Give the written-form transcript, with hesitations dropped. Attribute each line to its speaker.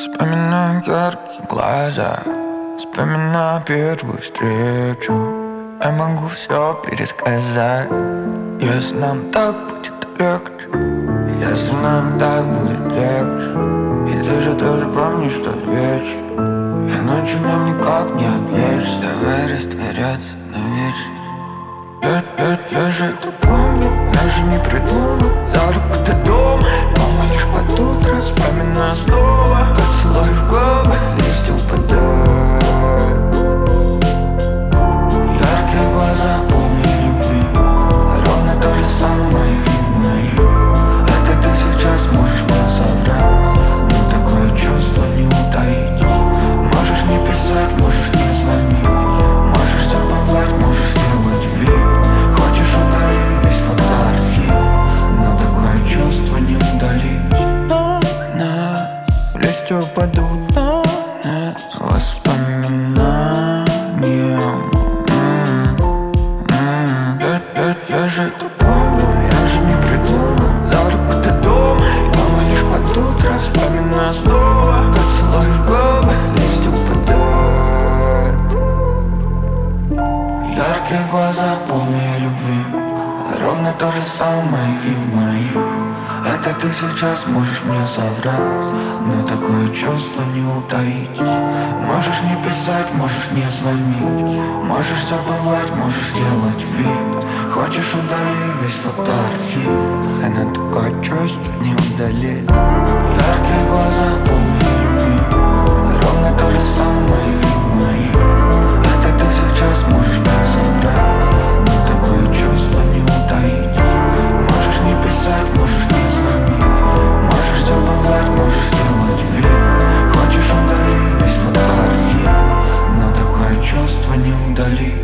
Speaker 1: Вспоминаю яркие глаза, вспоминаю первую встречу. Я могу все пересказать, если нам так будет легче, если нам так будет легче. И ты же тоже помнишь тот вечер, и ночью нам никак не отвлечься. Давай растворяться навечно. Я же это помню, я же не придумал. За руку ты дома, дома лишь под утро. Вспоминаю снова, поцелуй в губы, листья упадают. Яркие глаза, полные любви, ровно то же самое и в моих. Это ты сейчас можешь мне соврать, но такое чувство не утаить. Можешь не писать, можешь не звонить, можешь забывать, можешь делать вид. Хочешь удали весь фотоархив, но такое чувство не удалить. Но нас листья упадут на нас воспоминанием. Я же это помню, я же не придумал. За руку ты дома, дома лишь под утро. Вспоминаю снова, поцелуй в губы, листья упадают. Яркие глаза, полные любви, ровно то же самое и в моих. Это ты сейчас можешь мне соврать, но такое чувство не утаить. Можешь не писать, можешь не звонить, можешь забывать, можешь делать вид. Хочешь удали весь фотоархив, но такое чувство не удалить. Яркие глаза, полные любви, ровно то же самое и в моих. Это ты сейчас можешь мне соврать, но такое чувство не утаить. Можешь не писать, можешь не звонить, можешь забывать, можешь делать вид. Хочешь удали весь фотоархив, но такое чувство не удалить.